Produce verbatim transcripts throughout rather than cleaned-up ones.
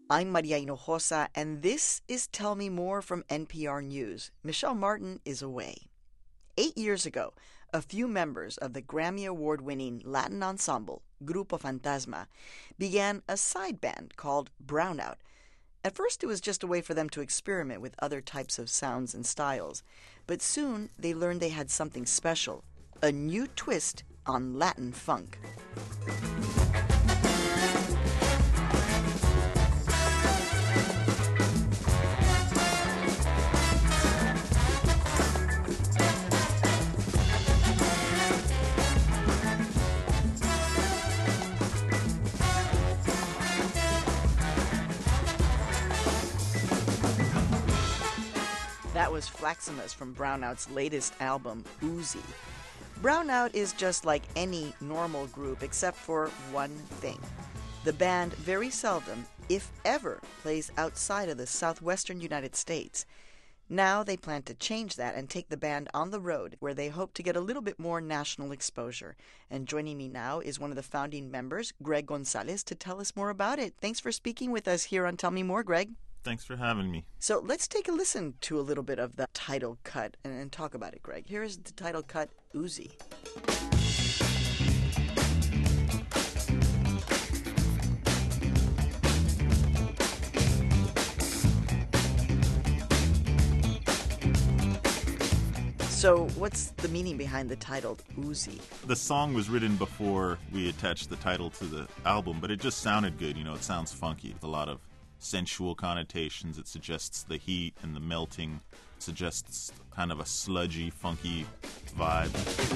I'm Maria Hinojosa, and this is Tell Me More from N P R News. Michelle Martin is away. Eight years ago, a few members of the Grammy Award-winning Latin ensemble, Grupo Fantasma, began a side band called Brownout. At first, it was just a way for them to experiment with other types of sounds and styles. But soon, they learned they had something special, a new twist on Latin funk. That was Flaximus from Brownout's latest album, Uzi. Brownout is just like any normal group except for one thing. The band very seldom, if ever, plays outside of the southwestern United States. Now they plan to change that and take the band on the road, where they hope to get a little bit more national exposure. And joining me now is one of the founding members, Greg Gonzalez, to tell us more about it. Thanks for speaking with us here on Tell Me More, Greg. Thanks for having me. So let's take a listen to a little bit of the title cut and, and talk about it, Greg. Here is the title cut, Uzi. So what's the meaning behind the title, Uzi? The song was written before we attached the title to the album, but it just sounded good. You know, it sounds funky with a lot of sensual connotations. It suggests the heat and the melting. It suggests kind of a sludgy, funky vibe.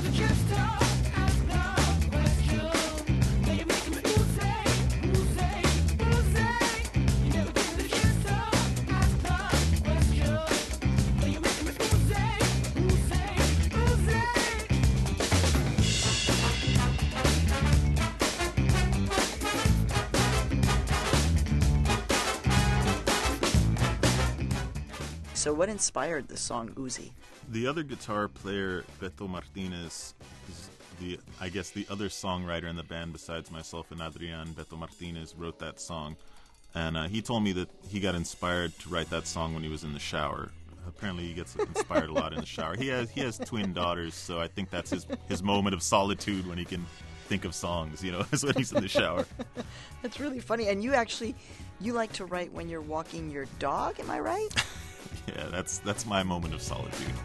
So what inspired the song Uzi? The other guitar player, Beto Martinez, is the I guess the other songwriter in the band besides myself and Adrian. Beto Martinez wrote that song, and uh, he told me that he got inspired to write that song when he was in the shower. Apparently he gets inspired a lot in the shower. He has he has twin daughters, so I think that's his, his moment of solitude when he can think of songs, you know, is when he's in the shower. That's really funny. And you actually, you like to write when you're walking your dog, am I right? Yeah, that's that's my moment of solitude.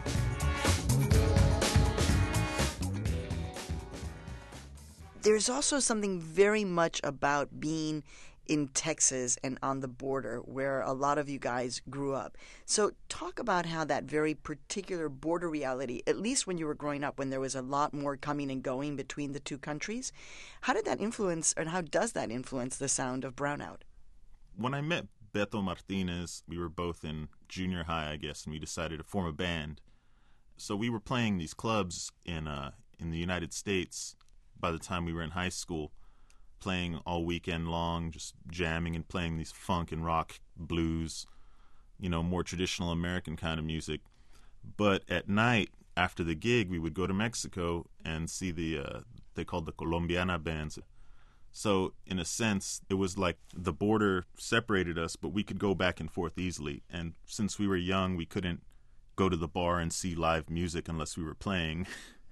There's also something very much about being in Texas and on the border where a lot of you guys grew up. So talk about how that very particular border reality, at least when you were growing up, when there was a lot more coming and going between the two countries, how did that influence, and how does that influence the sound of Brownout? When I met Beto Martinez, we were both in junior high, I guess, and we decided to form a band. So we were playing these clubs in uh, in the United States by the time we were in high school, playing all weekend long, just jamming and playing these funk and rock, blues, you know, more traditional American kind of music. But at night, after the gig, we would go to Mexico and see the, uh, they called the Colombiana bands. So, in a sense, it was like the border separated us, but we could go back and forth easily. And since we were young, we couldn't go to the bar and see live music unless we were playing.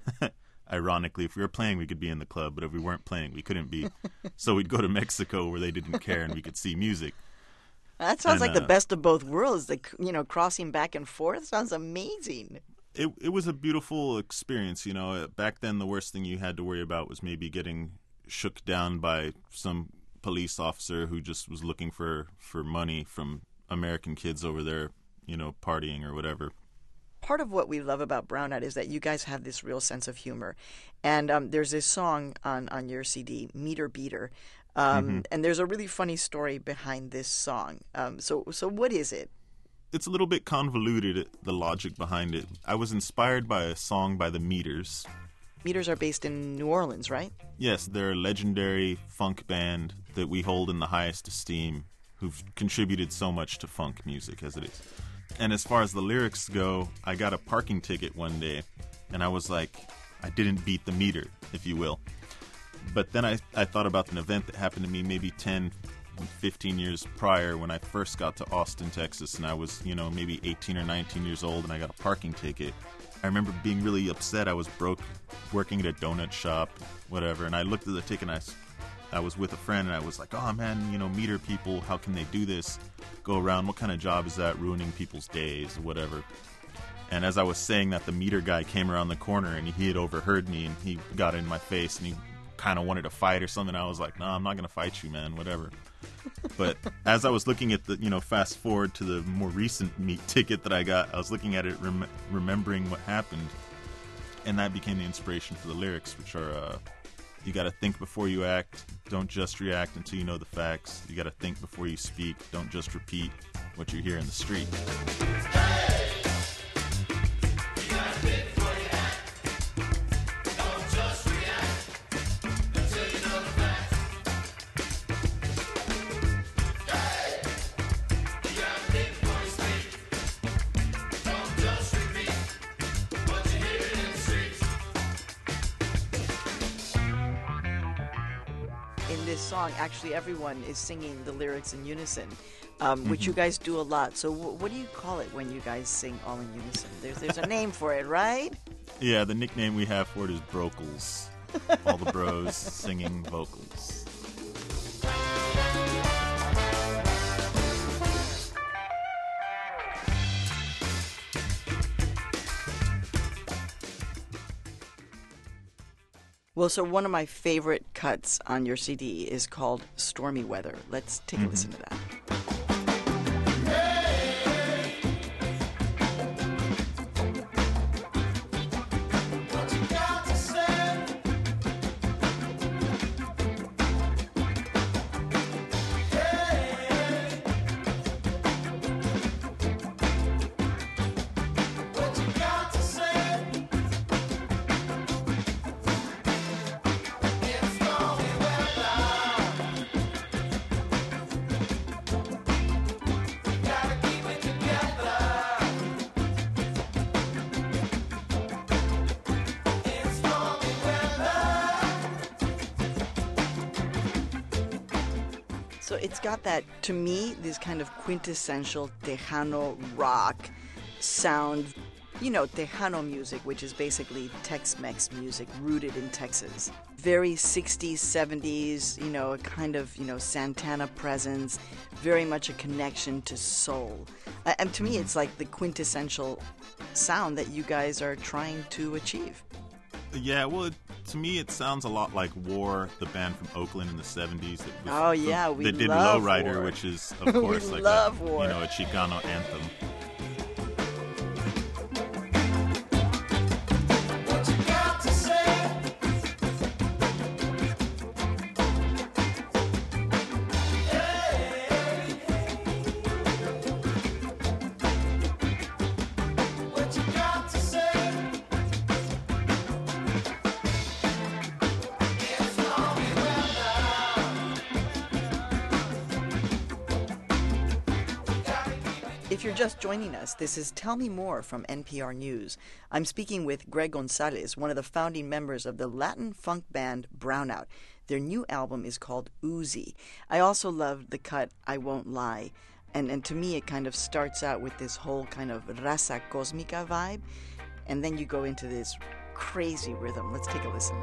Ironically, if we were playing, we could be in the club, but if we weren't playing, we couldn't be. So we'd go to Mexico where they didn't care and we could see music. That sounds and, like uh, the best of both worlds, the, you know, crossing back and forth. Sounds amazing. It, it was a beautiful experience, you know. Back then, the worst thing you had to worry about was maybe getting shook down by some police officer who just was looking for, for money from American kids over there, you know, partying or whatever. Part of what we love about Brownout is that you guys have this real sense of humor. And um, there's this song on, on your C D, Meter Beater, um, mm-hmm. and there's a really funny story behind this song. Um, so, so what is it? It's a little bit convoluted, the logic behind it. I was inspired by a song by the Meters. Meters are based in New Orleans, right? Yes, they're a legendary funk band that we hold in the highest esteem, who've contributed so much to funk music as it is. And as far as the lyrics go, I got a parking ticket one day, and I was like, I didn't beat the meter, if you will. But then I, I thought about an event that happened to me maybe ten fifteen years prior when I first got to Austin, Texas, and I was, you know, maybe eighteen or nineteen years old, and I got a parking ticket. I remember being really upset. I was broke, working at a donut shop, whatever, and I looked at the ticket, and I, I was with a friend, and I was like, oh, man, you know, meter people, how can they do this? Go around, what kind of job is that, ruining people's days or whatever? And as I was saying that, the meter guy came around the corner, and he had overheard me, and he got in my face, and he kind of wanted to fight or something. I was like, no, nah, I'm not going to fight you, man, whatever. But as I was looking at the, you know, fast forward to the more recent meat ticket that I got, I was looking at it, rem- remembering what happened, and that became the inspiration for the lyrics, which are, uh, you got to think before you act, don't just react until you know the facts, you got to think before you speak, don't just repeat what you hear in the street. Song, actually everyone is singing the lyrics in unison, um, mm-hmm. which you guys do a lot. So w- what do you call it when you guys sing all in unison? There's there's a name for it, right? Yeah, the nickname we have for it is Brocals. All the bros singing vocals. Well, so one of my favorite cuts on your C D is called Stormy Weather. Let's take mm-hmm. a listen to that. So it's got that, to me, this kind of quintessential Tejano rock sound. You know, Tejano music, which is basically Tex-Mex music rooted in Texas. Very sixties, seventies, you know, a kind of, you know, Santana presence, very much a connection to soul. Uh, and to me, it's like the quintessential sound that you guys are trying to achieve. Yeah, well, it, to me, it sounds a lot like War, the band from Oakland in the seventies. That was, oh, yeah, we That did love Lowrider, War. Which is, of course, we like love a, War. you know, a Chicano anthem. If you're just joining us, this is Tell Me More from N P R News. I'm speaking with Greg Gonzalez, one of the founding members of the Latin funk band Brownout. Their new album is called Uzi. I also loved the cut I Won't Lie. And, and to me, it kind of starts out with this whole kind of Raza Cosmica vibe. And then you go into this crazy rhythm. Let's take a listen.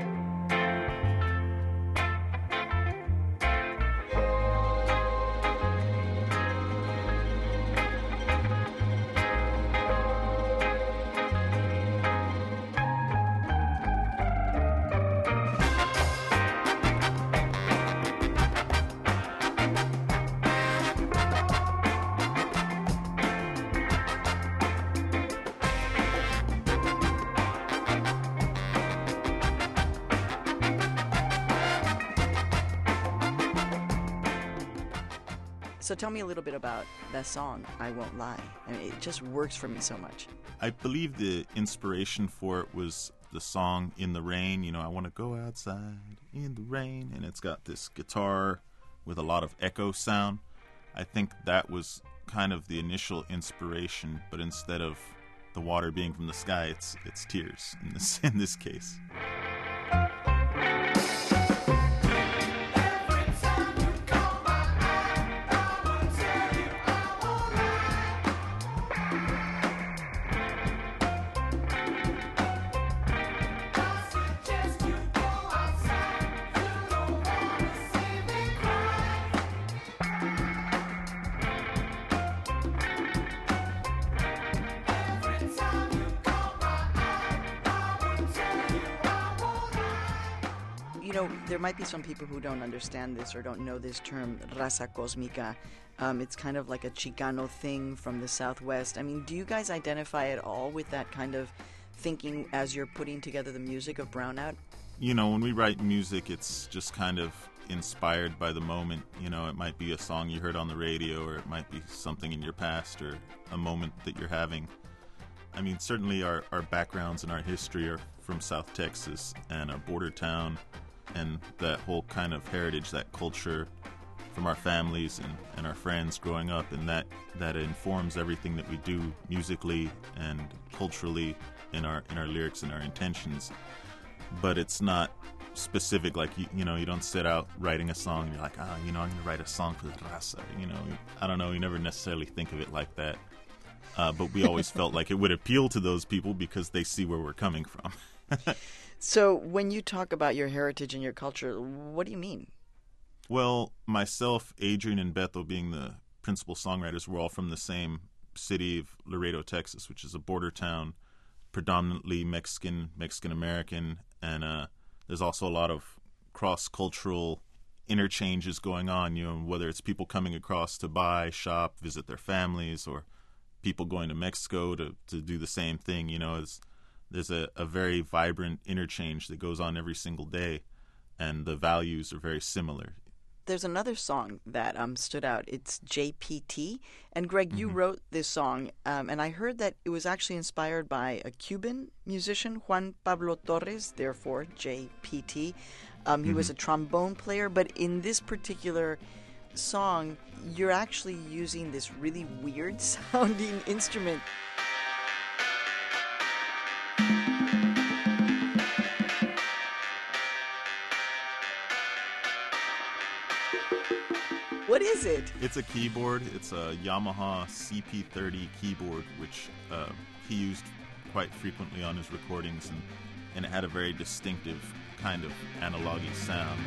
So tell me a little bit about that song, I Won't Lie. I mean, it just works for me so much. I believe the inspiration for it was the song In the Rain. You know, I want to go outside in the rain. And it's got this guitar with a lot of echo sound. I think that was kind of the initial inspiration, but instead of the water being from the sky, it's it's tears in this in this case. Every time you call my know, there might be some people who don't understand this or don't know this term, raza cósmica. Um, it's kind of like a Chicano thing from the Southwest. I mean, do you guys identify at all with that kind of thinking as you're putting together the music of Brownout? You know, when we write music, it's just kind of inspired by the moment. You know, it might be a song you heard on the radio, or it might be something in your past, or a moment that you're having. I mean, certainly our, our backgrounds and our history are from South Texas and a border town, and that whole kind of heritage, that culture from our families and, and our friends growing up, and that, that informs everything that we do musically and culturally in our in our lyrics and our intentions. But it's not specific, like, you, you know, you don't set out writing a song and you're like, ah, oh, you know, I'm going to write a song for the raza. You know, I don't know, you never necessarily think of it like that. Uh, but we always felt like it would appeal to those people because they see where we're coming from. So when you talk about your heritage and your culture, what do you mean? Well, myself, Adrian, and Beto being the principal songwriters, we're all from the same city of Laredo, Texas, which is a border town, predominantly Mexican, Mexican-American, and uh, there's also a lot of cross-cultural interchanges going on, you know, whether it's people coming across to buy, shop, visit their families, or people going to Mexico to, to do the same thing. You know, it's, there's a, a very vibrant interchange that goes on every single day, and the values are very similar. There's another song that um, stood out. It's J P T. And Greg, you Mm-hmm. wrote this song, um, and I heard that it was actually inspired by a Cuban musician, Juan Pablo Torres, therefore J P T. Um, he Mm-hmm. was a trombone player, but in this particular song, you're actually using this really weird sounding instrument. What is it? It's a keyboard. It's a Yamaha C P thirty keyboard, which uh, he used quite frequently on his recordings, and, and it had a very distinctive kind of analog-y sound.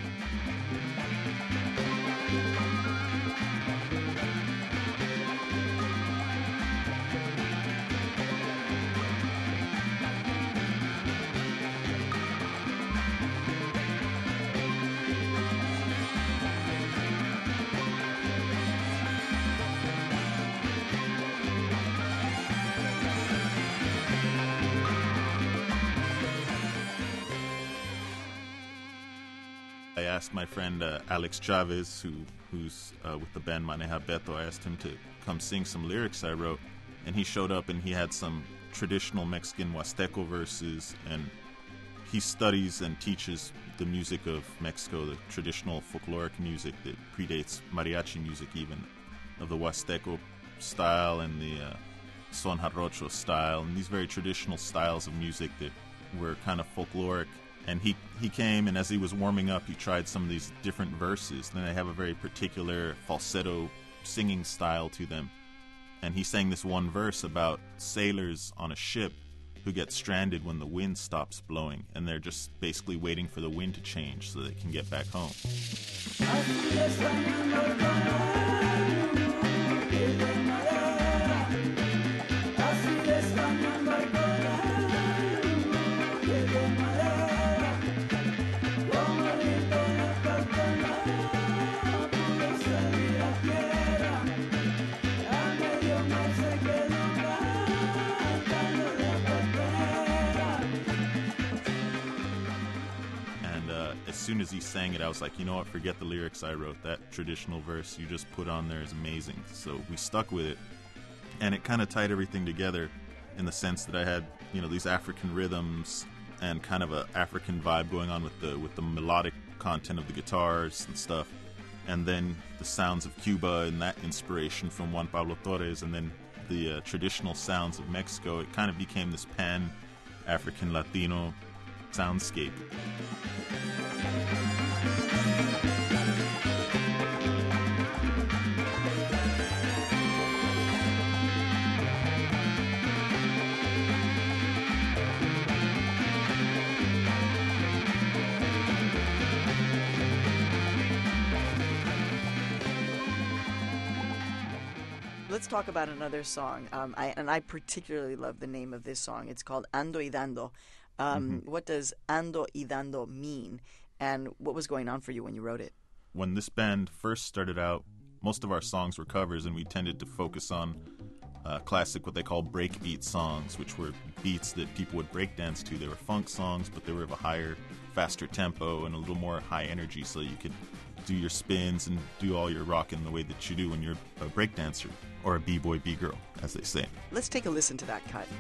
I asked my friend uh, Alex Chavez, who who's uh, with the band Maneja Beto, I asked him to come sing some lyrics I wrote, and he showed up and he had some traditional Mexican Huasteco verses, and he studies and teaches the music of Mexico, the traditional folkloric music that predates mariachi music even, of the Huasteco style and the uh, son jarocho style, and these very traditional styles of music that were kind of folkloric. And he, he came, and as he was warming up, he tried some of these different verses. Then they have a very particular falsetto singing style to them. And he sang this one verse about sailors on a ship who get stranded when the wind stops blowing, and they're just basically waiting for the wind to change so they can get back home. As soon as he sang it, I was like, you know what, forget the lyrics I wrote. That traditional verse you just put on there is amazing. So we stuck with it, and it kind of tied everything together in the sense that I had, you know, these African rhythms and kind of a African vibe going on with the with the melodic content of the guitars and stuff, and then the sounds of Cuba and that inspiration from Juan Pablo Torres, and then the uh, traditional sounds of Mexico. It kind of became this pan-African Latino soundscape. Let's talk about another song. Um, I, and I particularly love the name of this song. It's called Ando y Dando. Um, Mm-hmm. What does Ando y Dando mean? And what was going on for you when you wrote it? When this band first started out, most of our songs were covers, and we tended to focus on uh, classic, what they call breakbeat songs, which were beats that people would breakdance to. They were funk songs, but they were of a higher, faster tempo and a little more high energy, so you could do your spins and do all your rocking the way that you do when you're a breakdancer, or a b-boy, b-girl, as they say. Let's take a listen to that cut.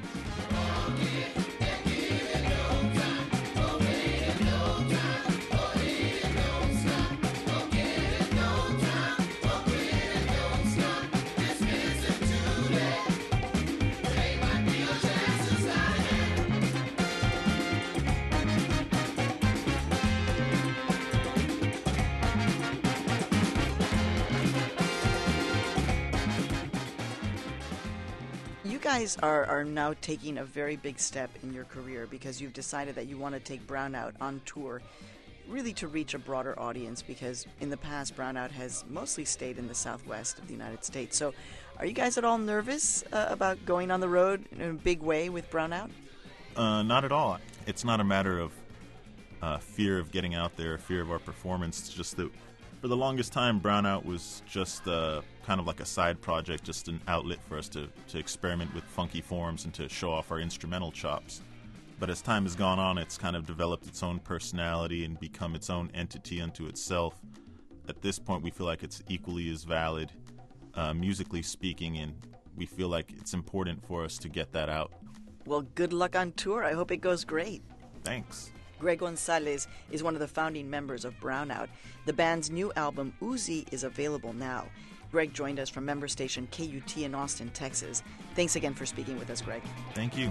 You guys are, are now taking a very big step in your career because you've decided that you want to take Brownout on tour, really to reach a broader audience, because in the past Brownout has mostly stayed in the southwest of the United States. So are you guys at all nervous uh, about going on the road in a big way with Brownout? Uh, not at all. It's not a matter of uh, fear of getting out there, fear of our performance. It's just that for the longest time, Brownout was just uh, kind of like a side project, just an outlet for us to, to experiment with funky forms and to show off our instrumental chops. But as time has gone on, it's kind of developed its own personality and become its own entity unto itself. At this point, we feel like it's equally as valid, uh, musically speaking, and we feel like it's important for us to get that out. Well, good luck on tour. I hope it goes great. Thanks. Greg Gonzalez is one of the founding members of Brownout. The band's new album, Uzi, is available now. Greg joined us from member station K U T in Austin, Texas. Thanks again for speaking with us, Greg. Thank you.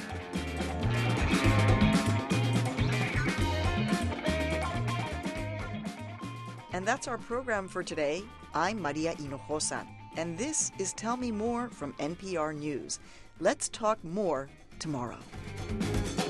And that's our program for today. I'm Maria Hinojosa, and this is Tell Me More from N P R News. Let's talk more tomorrow.